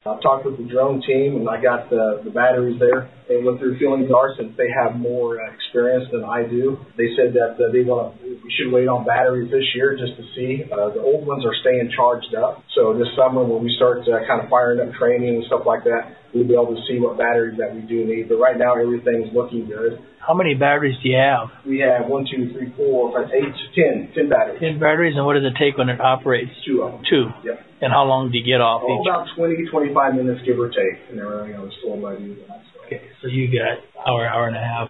I've talked with the drone team, and I got the batteries there. And what their feelings are, since they have more experience than I do, they said that we should wait on batteries this year just to see. The old ones are staying charged up. So this summer, when we start kind of firing up training and stuff like that, we'll be able to see what batteries that we do need. But right now, everything's looking good. How many batteries do you have? We have 1, 2, 3, 4, 5, 8, 10 batteries. 10 batteries, and what does it take when it operates? 2 of them. 2? Yep. And how long do you get off each? About 20, 25 minutes, give or take. And everything else, so I do that. Okay, so you got hour and a half.